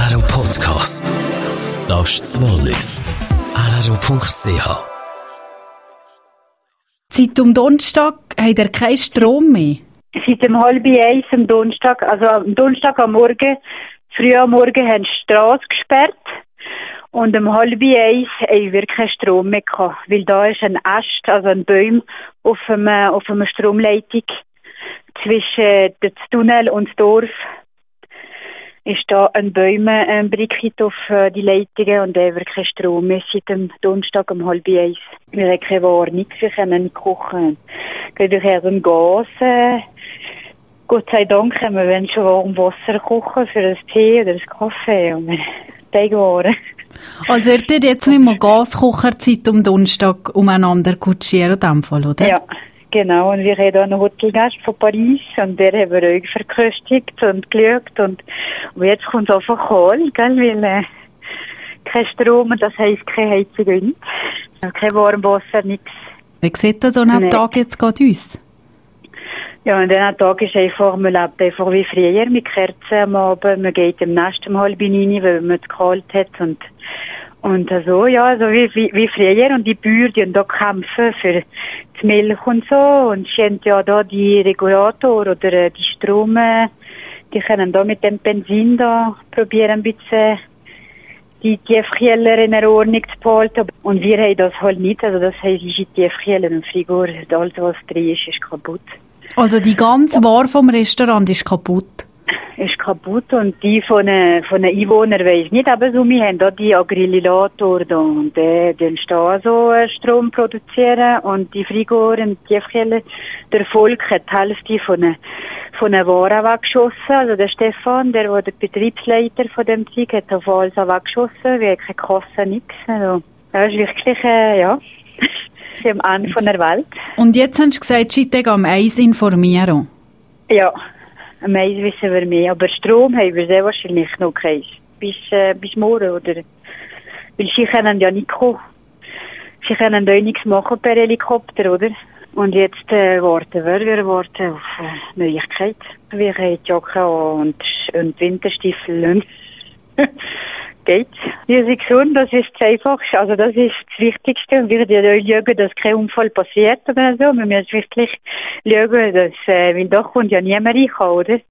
RRO Podcast. Das ist das Wallis. RRO.ch. Seit um Donnerstag habt ihr keinen Strom mehr? Seit 12:30 am Donnerstag, also am Donnerstag am Morgen, früh am Morgen, haben sie die Strasse gesperrt. Und 12:30 haben wir keinen Strom mehr gehabt. Weil da ist ein Ast, also ein Baum, auf einer Stromleitung zwischen dem Tunnel und dem Dorf. Ist da ein Bäumenbricket auf die Leitungen und da haben wir keinen Strom mehr seit dem Donnerstag um 12:30. Wir haben keine Ware, nichts, wir können nicht kochen. Geht durch ein Gas. Gott sei Dank können wir schon warm Wasser kochen für einen Tee oder einen Kaffee und Teigwaren. Also ihr tut jetzt mit dem Gaskocher Zeit um Donnerstag umeinander kutschieren in dem Fall, oder? Ja, genau. Und wir haben hier einen Hotelgast von Paris und der haben wir auch verköstigt und geschaut. Und jetzt kommt es einfach kalt, gell, weil kein Strom, das heisst keine Heizung und nichts. Kein Warmwasser, nichts. Wie sieht das so einen Tag jetzt gerade aus? Ja, an diesen Tag ist einfach, man lebt einfach wie früher, mit Kerzen am Abend, man geht im Nest um 8:30, weil man es kalt hat und so, ja, also wie früher. Und die Bauern, die da kämpfen für die Milch und so, und sie haben ja da die Regulator oder die Strome, die können da mit dem Benzin da probieren ein bisschen die Tiefkühler in der Ordnung zu behalten. Und wir haben das halt nicht, also das heisst, die Tiefkühler und Frigor, alles was drin ist kaputt. Also die ganze Ware vom Restaurant ist kaputt? Ist kaputt und die von den Einwohnern weiss nicht, aber so, wir haben da die Agrillator da und die stehen so Strom produzieren und die Frigor und die Tiefkühler, der Volk hat die Hälfte von den Waren weggeschossen, also der Stefan, der Betriebsleiter von dem Zeug, hat auf alles weggeschossen, wir haben keine Kasse, nichts, also, das ist wirklich, ja. Am Ende von der Welt. Und jetzt hast du gesagt, Schiteg am 1 informieren. Ja, am 1 wissen wir mehr. Aber Strom haben wir sehr wahrscheinlich noch keinen. Bis morgen, oder? Weil sie können ja nicht kommen. Sie können da nichts machen per Helikopter, oder? Und jetzt warten wir warten auf Neuigkeit. Wir haben Jacke und Winterstiefel und geht. Wir sind gesund, das ist das Einfachste, also das ist das Wichtigste. Und wir müssen ja schauen, dass kein Unfall passiert oder so. Wir müssen wirklich schauen, dass, weil da kommt ja niemand rein, oder?